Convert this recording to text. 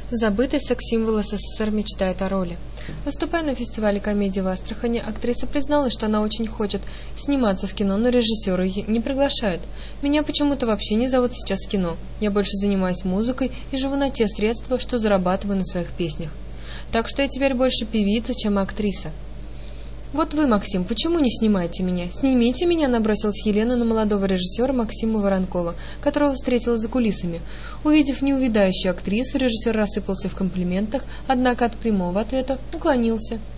Забытый секс-символ СССР мечтает о роли. Выступая на фестивале комедии в Астрахани, актриса призналась, что она очень хочет сниматься в кино, но режиссеры ее не приглашают. «Меня почему-то вообще не зовут сейчас в кино. Я больше занимаюсь музыкой и живу на те средства, что зарабатываю на своих песнях. Так что я теперь больше певица, чем актриса». «Вот вы, Максим, почему не снимаете меня? Снимите меня», — набросилась Елена на молодого режиссера Максима Воронкова, которого встретила за кулисами. Увидев неувядающую актрису, режиссер рассыпался в комплиментах, однако от прямого ответа уклонился.